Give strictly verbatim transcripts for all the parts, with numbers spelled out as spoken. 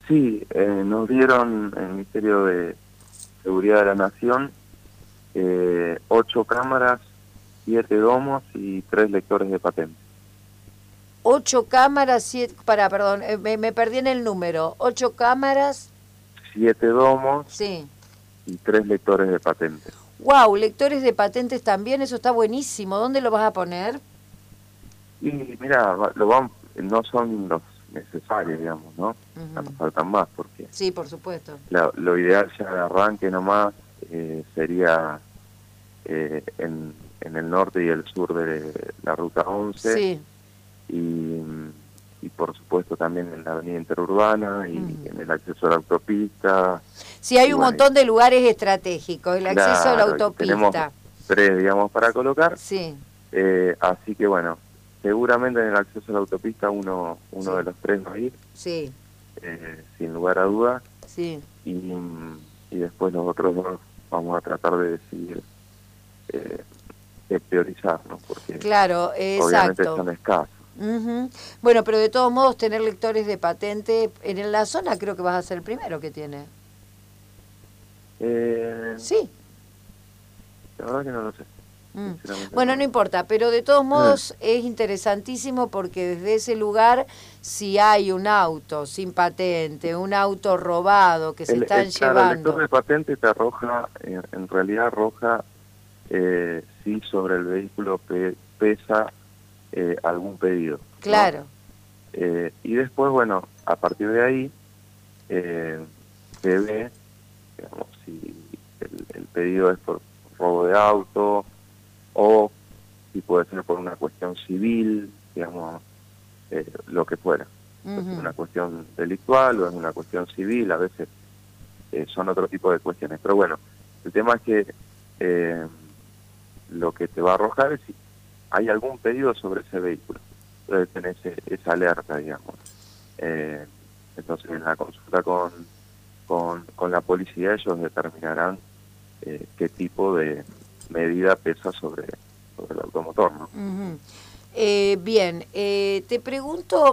Sí, eh, nos dieron el Ministerio de Seguridad de la Nación eh, ocho cámaras, siete domos y tres lectores de patente. Ocho cámaras, siete... Para, perdón, eh, me, me perdí en el número. Ocho cámaras... Siete domos Sí. y tres lectores de patente. Wow, lectores de patentes también, eso está buenísimo. ¿Dónde lo vas a poner? Y mira, va- lo vamos, no son los necesarios, digamos, ¿no? Ya nos Uh-huh. faltan más, porque Sí, por supuesto. la- lo ideal ya de arranque nomás eh, sería eh, en, en el norte y el sur de la Ruta once Sí. y, y por supuesto también en la avenida interurbana y Uh-huh. en el acceso a la autopista. Sí, hay Y un bueno, montón de lugares estratégicos, el acceso a la claro, y tenemos autopista. tres, digamos, para colocar. Sí, Eh, así que bueno, seguramente en el acceso a la autopista uno, uno sí, de los tres va a ir, sí, eh, sin lugar a dudas, sí. y, y después los otros dos vamos a tratar de decidir eh, de priorizar, ¿no? Porque Claro, obviamente exacto. son escasos. Uh-huh. Bueno, pero de todos modos, tener lectores de patente en la zona creo que vas a ser el primero que tiene. Eh, Sí. la verdad que no lo sé, Mm. sinceramente Bueno, no. no importa, pero de todos modos es interesantísimo porque desde ese lugar, si hay un auto sin patente, un auto robado que se El, están el, claro, el lector llevando... de patente te arroja, eh, en realidad arroja eh, si sobre el vehículo pe, pesa eh, algún pedido, ¿no? Claro. Eh, y después, bueno, a partir de ahí eh, se ve, digamos, si el, el pedido es por robo de auto o si puede ser por una cuestión civil, digamos, eh, lo que fuera. Uh-huh. Es una cuestión delictual o es una cuestión civil, a veces eh, son otro tipo de cuestiones. Pero bueno, el tema es que eh, lo que te va a arrojar es si hay algún pedido sobre ese vehículo. Entonces tenés esa alerta, digamos. Eh, entonces en la consulta con, con, con la policía ellos determinarán eh, qué tipo de medida pesa sobre, sobre el automotor, ¿no? Uh-huh. Eh, bien, eh, te pregunto,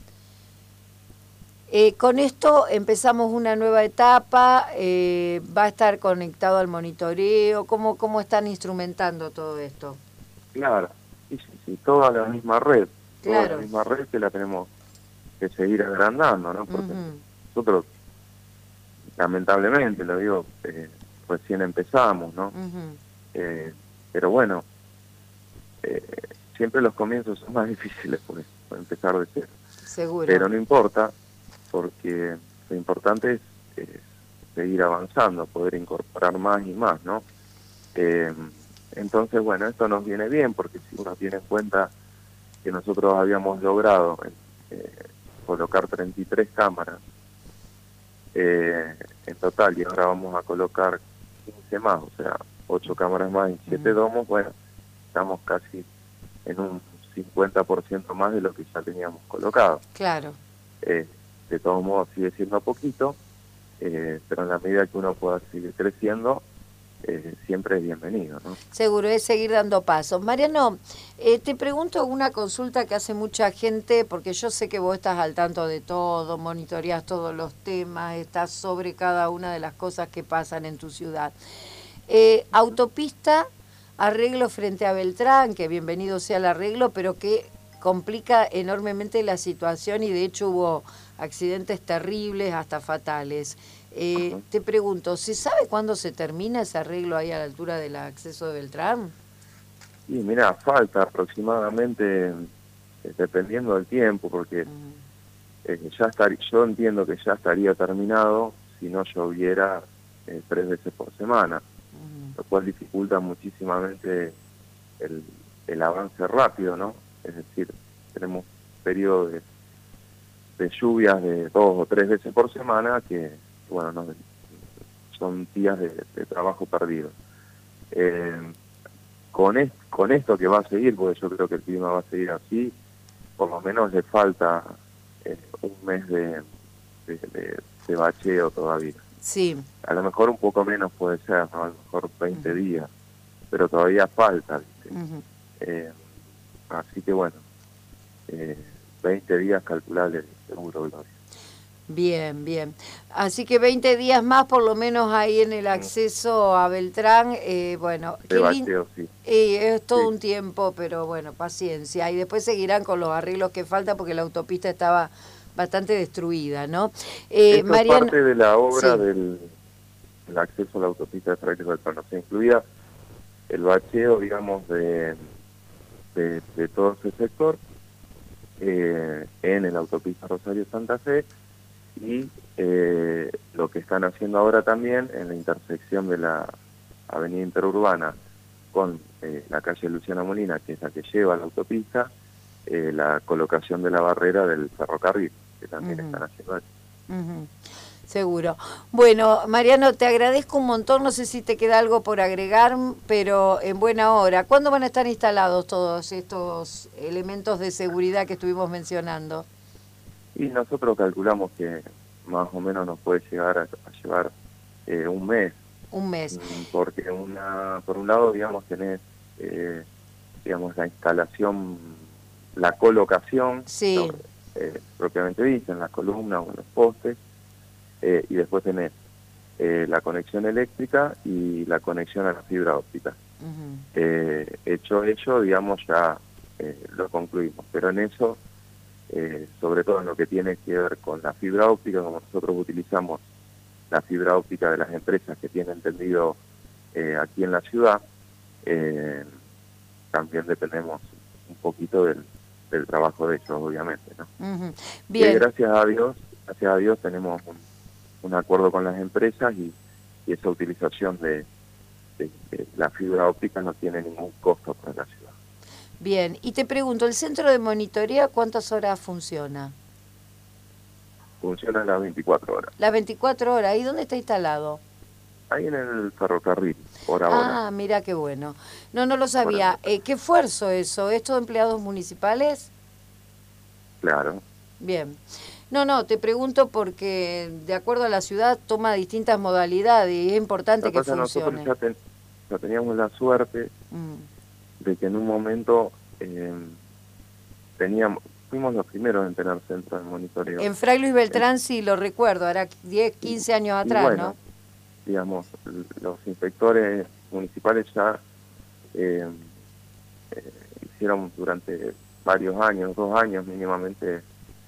eh, con esto empezamos una nueva etapa, eh, va a estar conectado al monitoreo, ¿cómo, cómo están instrumentando todo esto? Claro, sí, sí, sí, toda la misma red, toda la Claro. misma red que la tenemos que seguir agrandando, ¿no? Porque Uh-huh. nosotros, lamentablemente, lo digo, eh, recién empezamos, ¿no? Uh-huh. Eh, pero bueno, eh, siempre los comienzos son más difíciles por, por empezar de cero. Seguro. Pero no importa, porque lo importante es, es seguir avanzando, poder incorporar más y más, ¿no? Eh, entonces, bueno, esto nos viene bien, porque si uno tiene en cuenta que nosotros habíamos logrado eh, colocar treinta y tres cámaras eh, en total, y ahora vamos a colocar quince más, o sea, ocho cámaras más y siete domos, bueno, estamos casi en un cincuenta por ciento más de lo que ya teníamos colocado. Claro. Eh, de todos modos sigue siendo poquito, eh, pero en la medida que uno pueda seguir creciendo, eh, siempre es bienvenido, ¿no? Seguro, es seguir dando pasos. Mariano, eh, te pregunto una consulta que hace mucha gente, porque yo sé que vos estás al tanto de todo, monitoreás todos los temas, estás sobre cada una de las cosas que pasan en tu ciudad. Eh, autopista, arreglo frente a Beltrán, que bienvenido sea el arreglo, pero que complica enormemente la situación y de hecho hubo accidentes terribles hasta fatales. Eh, Uh-huh. te pregunto, ¿se sabe cuándo se termina ese arreglo ahí a la altura del acceso de Beltrán? Y mira, falta aproximadamente, eh, dependiendo del tiempo, porque Mm. eh, ya estaría, yo entiendo que ya estaría terminado si no lloviera eh, tres veces por semana, Mm. lo cual dificulta muchísimamente el, el avance rápido, ¿no? Es decir, tenemos periodos de, de lluvias de dos o tres veces por semana que, bueno, no, son días de, de trabajo perdido. Eh, con, es, con esto que va a seguir, porque yo creo que el clima va a seguir así, por lo menos le falta eh, un mes de, de, de, de bacheo todavía. Sí. A lo mejor un poco menos puede ser, ¿no? A lo mejor veinte Uh-huh. días, pero todavía falta, ¿viste? Uh-huh. Eh, así que bueno, eh, veinte días calculables seguro, Gloria. Bien, bien. Así que veinte días más por lo menos ahí en el acceso a Beltrán, eh, bueno, De qué lindo. bacheo, sí. Eh, es todo Sí. un tiempo, pero bueno, paciencia. Y después seguirán con los arreglos que faltan porque la autopista estaba bastante destruida, ¿no? Eh, Eso es Mariano, parte de la obra sí, del, del acceso a la autopista de Frailes Beltrán. Se incluía el bacheo, digamos, de, de, de todo ese sector eh, en la autopista Rosario-Santa Fe y eh, lo que están haciendo ahora también en la intersección de la avenida interurbana con eh, la calle Luciana Molina, que es la que lleva a la autopista, eh, la colocación de la barrera del ferrocarril, que también uh-huh, están haciendo eso. uh-huh, seguro. Bueno, Mariano, te agradezco un montón, no sé si te queda algo por agregar, pero en buena hora. ¿Cuándo van a estar instalados todos estos elementos de seguridad que estuvimos mencionando? Y nosotros calculamos que más o menos nos puede llegar a, a llevar eh, un mes. Un mes. Porque una, por un lado, digamos, tenés, eh, digamos, la instalación, la colocación, Sí. ¿no? eh, propiamente dicha, en las columnas o en los postes, eh, y después tenés eh, la conexión eléctrica y la conexión a la fibra óptica. Uh-huh. eh, hecho ello, digamos, ya eh, lo concluimos. Pero en eso, eh, sobre todo en lo que tiene que ver con la fibra óptica, como nosotros utilizamos la fibra óptica de las empresas que tienen entendido eh, aquí en la ciudad, eh, también dependemos un poquito del, del trabajo de ellos, obviamente, ¿no? Uh-huh. Bien. Y gracias a Dios, gracias a Dios tenemos un, un acuerdo con las empresas y, y esa utilización de, de, de la fibra óptica no tiene ningún costo para la ciudad. Bien, y te pregunto, ¿el centro de monitoreo cuántas horas funciona? Funciona las veinticuatro horas. Las veinticuatro horas, ¿y dónde está instalado? Ahí en el ferrocarril, por ahora. Ah, mira qué bueno. No, no lo sabía. Eh, ¿Qué esfuerzo eso? ¿Esto de empleados municipales? Claro. Bien. No, no, te pregunto porque de acuerdo a la ciudad toma distintas modalidades y es importante que funcione. Nosotros ya, ten, ya teníamos la suerte mm. de que en un momento eh, teníamos, fuimos los primeros en tener centro de monitoreo. En Fray Luis Beltrán sí lo recuerdo, era diez, quince años atrás, bueno, ¿no? Digamos, los inspectores municipales ya eh, eh, hicieron durante varios años, dos años mínimamente,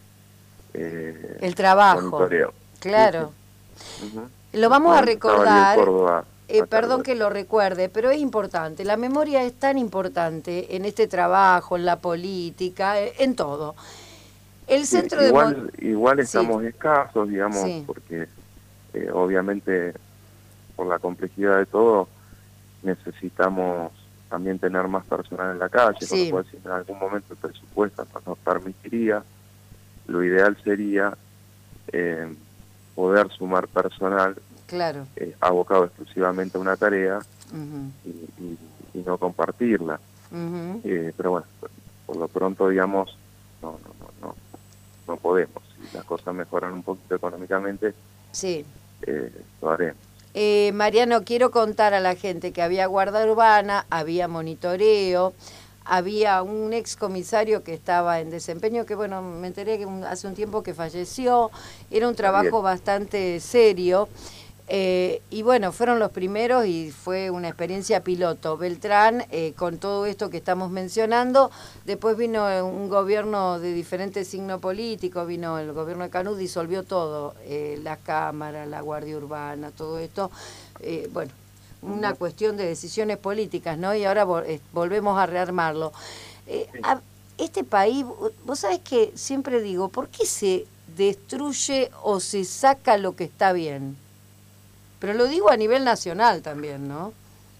eh, el trabajo. Monitoreo. Claro. Sí, sí. Uh-huh. Lo vamos a recordar. Córdoba, eh, perdón que lo recuerde, pero es importante. La memoria es tan importante en este trabajo, en la política, en todo. El centro sí, igual, de mon- igual estamos sí. escasos, digamos, sí. porque eh, obviamente por la complejidad de todo necesitamos también tener más personal en la calle, sí. con lo cual si en algún momento el presupuesto nos permitiría, lo ideal sería eh, poder sumar personal claro. eh, abocado exclusivamente a una tarea uh-huh. y, y, y no compartirla. Uh-huh. Eh, pero bueno, por lo pronto, digamos, no, no, no, no, no podemos. Si las cosas mejoran un poquito económicamente, sí. eh, lo haremos. Eh, Mariano, quiero contar a la gente que había guarda urbana, había monitoreo, había un ex comisario que estaba en desempeño, que bueno, me enteré que un, hace un tiempo que falleció, era un trabajo bastante serio, eh, y bueno, fueron los primeros y fue una experiencia piloto. Beltrán, eh, con todo esto que estamos mencionando, después vino un gobierno de diferente signo político, vino el gobierno de Canut, disolvió todo, eh, la Cámara, la Guardia Urbana, todo esto, eh, bueno, una cuestión de decisiones políticas, ¿no? Y ahora volvemos a rearmarlo. Eh, a, este país, vos sabés que siempre digo, ¿por qué se destruye o se saca lo que está bien? Pero lo digo a nivel nacional también, ¿no?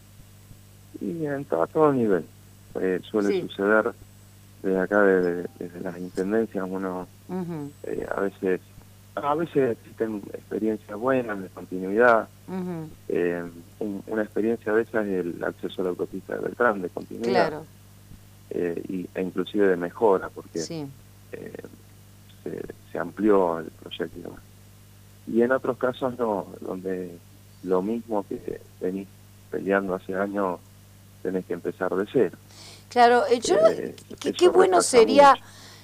Y en todo, a todo nivel. Eh, suele sí. suceder desde acá, desde, desde las intendencias, uno uh-huh. eh, a veces a veces existen experiencias buenas de continuidad. Uh-huh. eh, un, una experiencia de esas es el acceso a la autopista de Beltrán, de continuidad. Claro. Eh, y, e inclusive de mejora, porque sí. eh, se, se amplió el proyecto. Y en otros casos no, donde lo mismo que venís peleando hace años, tenés que empezar de cero. Claro, yo, eh, qué, qué bueno sería... Mucho.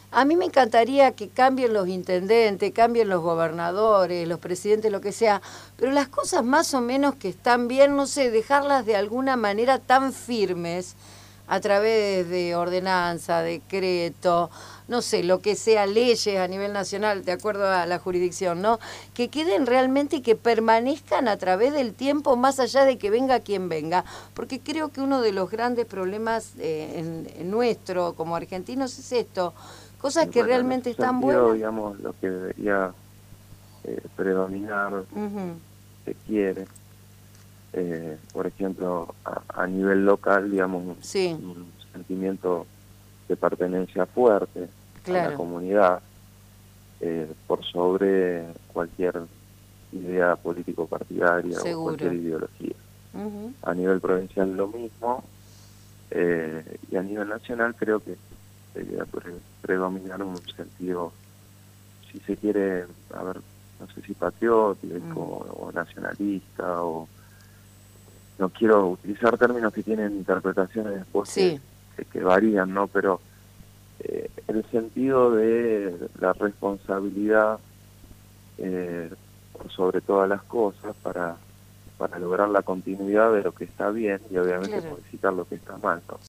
A mí me encantaría que cambien los intendentes, cambien los gobernadores, los presidentes, lo que sea, pero las cosas más o menos que están bien, no sé, dejarlas de alguna manera tan firmes a través de ordenanza, decreto, no sé, lo que sea, leyes a nivel nacional, de acuerdo a la jurisdicción, ¿no? Que queden realmente y que permanezcan a través del tiempo, más allá de que venga quien venga, porque creo que uno de los grandes problemas eh, en, en nuestro, como argentinos, es esto, cosas Y que bueno, en realmente ese están sentido, buenas. digamos, lo que debería eh, predominar, Uh-huh. se quiere, eh, por ejemplo, a, a nivel local, digamos, un, Sí, un sentimiento de pertenencia fuerte a la claro, comunidad, eh, por sobre cualquier idea político-partidaria o cualquier seguro. ideología. Uh-huh. A nivel provincial lo mismo, eh, y a nivel nacional creo que debería pre- predominar un sentido, si se quiere, a ver, no sé si patriótico Uh-huh. o nacionalista, o no quiero utilizar términos que tienen interpretaciones después que, Sí, que, que varían, ¿no? Pero eh, el sentido de la responsabilidad eh, por sobre todas las cosas para, para lograr la continuidad de lo que está bien y obviamente claro. modificar lo que está mal, ¿no?